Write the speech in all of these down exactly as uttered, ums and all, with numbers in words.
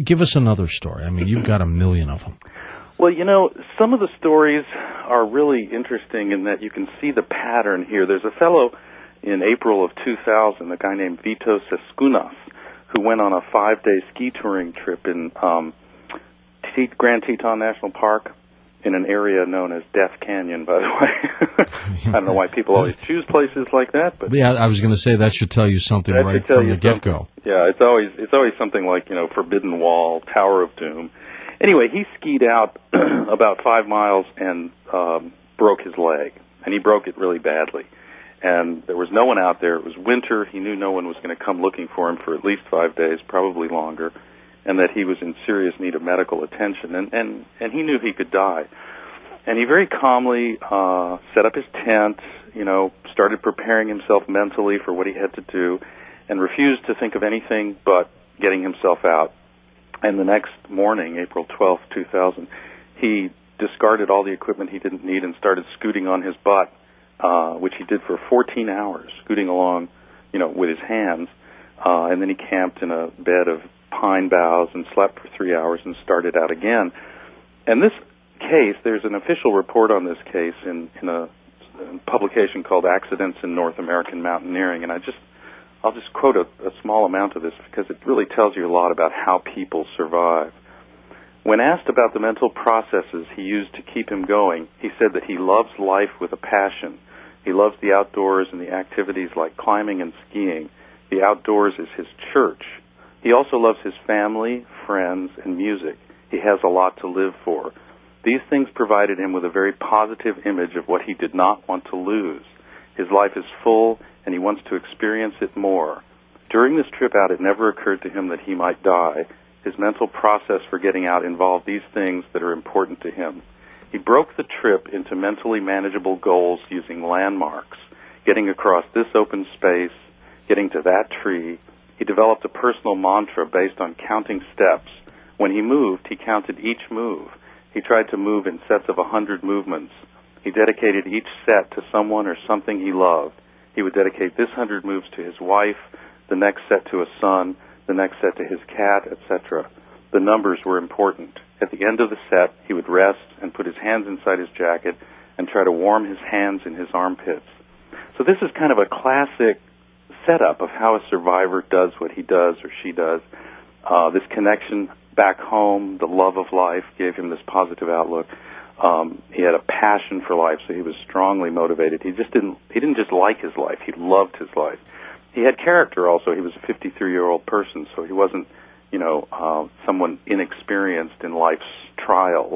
Give us another story. I mean, you've got a million of them. Well, you know, some of the stories are really interesting in that you can see the pattern here. There's a fellow in April of two thousand, a guy named Vito Sescunas, who went on a five-day ski touring trip in um, T- Grand Teton National Park in an area known as Death Canyon, by the way. I don't know why people always choose places like that, but yeah, I was going to say that should tell you something that right should tell from you the get-go. Yeah, it's always it's always something like, you know, Forbidden Wall, Tower of Doom. Anyway, he skied out about five miles and um, broke his leg, and he broke it really badly. And there was no one out there. It was winter. He knew no one was going to come looking for him for at least five days, probably longer, and that he was in serious need of medical attention. And, and, and he knew he could die. And he very calmly uh, set up his tent, you know, started preparing himself mentally for what he had to do, and refused to think of anything but getting himself out. And the next morning, April twelfth, two thousand, he discarded all the equipment he didn't need and started scooting on his butt, uh, which he did for fourteen hours, scooting along, you know, with his hands. Uh, and then he camped in a bed of pine boughs and slept for three hours and started out again. And this case, there's an official report on this case in, in a, a publication called Accidents in North American Mountaineering, and I just I'll just quote a, a small amount of this because it really tells you a lot about how people survive. When asked about the mental processes he used to keep him going, he said that he loves life with a passion. He loves the outdoors and the activities like climbing and skiing. The outdoors is his church. He also loves his family, friends, and music. He has a lot to live for. These things provided him with a very positive image of what he did not want to lose. His life is full, and he wants to experience it more. During this trip out, it never occurred to him that he might die. His mental process for getting out involved these things that are important to him. He broke the trip into mentally manageable goals using landmarks, getting across this open space, getting to that tree. He developed a personal mantra based on counting steps. When he moved, he counted each move. He tried to move in sets of a hundred movements. He dedicated each set to someone or something he loved. He would dedicate this hundred moves to his wife, the next set to a son, the next set to his cat, et cetera. The numbers were important. At the end of the set, he would rest and put his hands inside his jacket and try to warm his hands in his armpits. So this is kind of a classic setup of how a survivor does what he does or she does. Uh, this connection back home, the love of life, gave him this positive outlook. Um, he had a passion for life, so he was strongly motivated. He just didn't, he didn't just like his life, he loved his life. He had character also. He was a fifty-three-year-old person, so he wasn't, you know, uh, someone inexperienced in life's trials.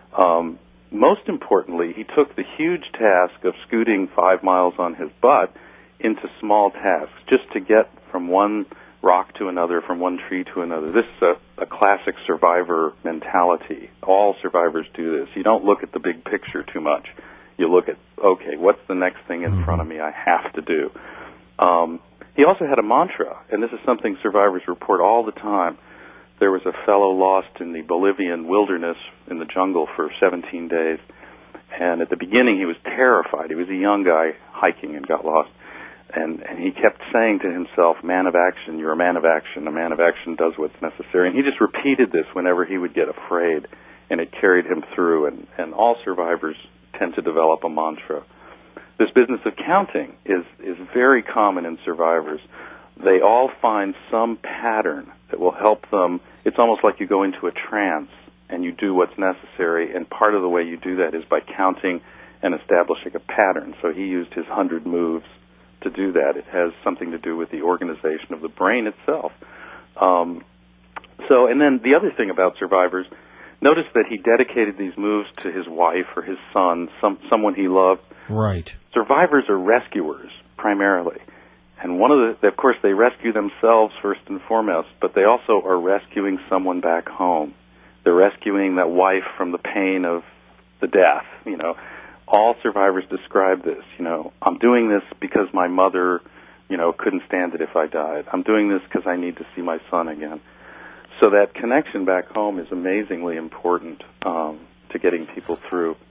Um, most importantly, he took the huge task of scooting five miles on his butt into small tasks, just to get from one rock to another, from one tree to another. This is a, a classic survivor mentality. All survivors do this. You don't look at the big picture too much. You look at, okay, what's the next thing in front of me I have to do? Um, he also had a mantra, and this is something survivors report all the time. There was a fellow lost in the Bolivian wilderness in the jungle for seventeen days, and at the beginning he was terrified. He was a young guy hiking and got lost. And, and he kept saying to himself, man of action, you're a man of action. A man of action does what's necessary. And he just repeated this whenever he would get afraid, and it carried him through. And, and all survivors tend to develop a mantra. This business of counting is, is very common in survivors. They all find some pattern that will help them. It's almost like you go into a trance and you do what's necessary, and part of the way you do that is by counting and establishing a pattern. So he used his hundred moves to do that. It has something to do with the organization of the brain itself. Um, so, and then the other thing about survivors, notice that he dedicated these moves to his wife or his son, some someone he loved. Right. Survivors are rescuers, primarily. And one of the, of course, they rescue themselves first and foremost, but they also are rescuing someone back home. They're rescuing that wife from the pain of the death, you know. All survivors describe this, you know, I'm doing this because my mother, you know, couldn't stand it if I died. I'm doing this because I need to see my son again. So that connection back home is amazingly important um, to getting people through.